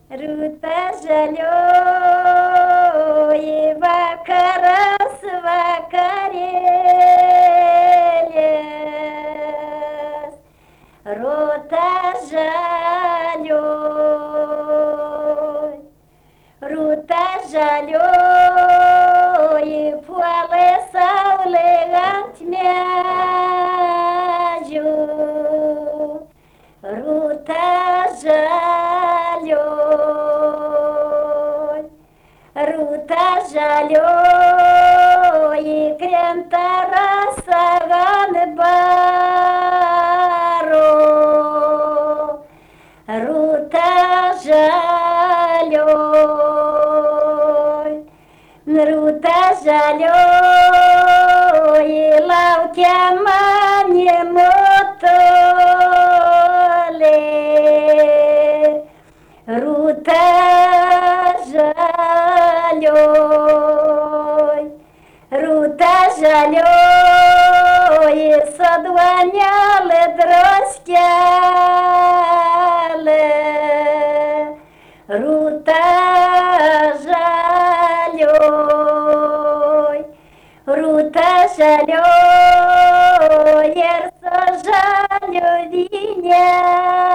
Рута жалює, вакарас вакарелес. Рута жалює, рута жалює, пуале сауле гантмяжу. Рута жалює, рута жалює, крентара саган баро. Рута жалює, рута жалює, лавтя мане мотоле. Рута жалює, рута жалює, содваняли дростяли. Рута жалює, рута жалює, со жалю віня.